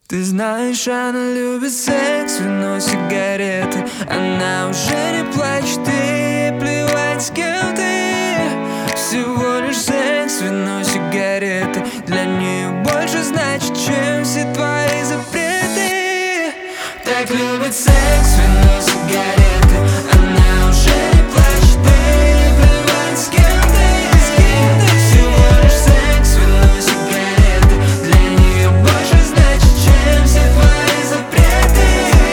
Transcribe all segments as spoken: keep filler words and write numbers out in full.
Ты знаешь, она любит секс, вино, сигареты. Она уже не плачет, и плевать, с кем ты. Всего лишь секс, вино, сигареты. Для нее больше значит, чем все твои запреты. Так любит секс, вино, сигареты. Она уже не плачет, и плевать, с кем ты, с кем ты. Всего лишь секс, вино, сигареты. Для нее больше значит, чем все твои запреты.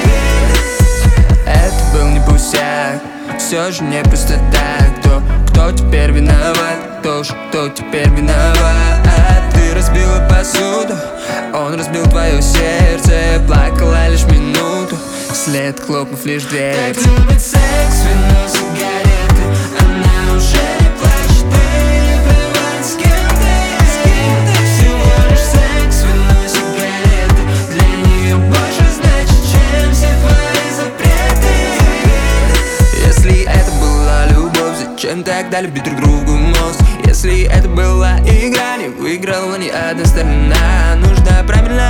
Это был не пустяк, все же не просто так. Кто, кто теперь виноват? Кто ж, кто теперь виноват? Ты разбила посуду, он разбил твое сердце. Плакала лишь минуту, вслед хлопнув лишь дверь. Так любит секс, вино, сигареты. Она уже не плачет, и плевать, с кем ты, с кем ты. Всего лишь секс, вино, сигареты. Для нее больше значит, чем все твои запреты. Если это была любовь, зачем тогда любить друг другу мозг? Если это была игра, не выиграла ни одна сторона. Нужна правильная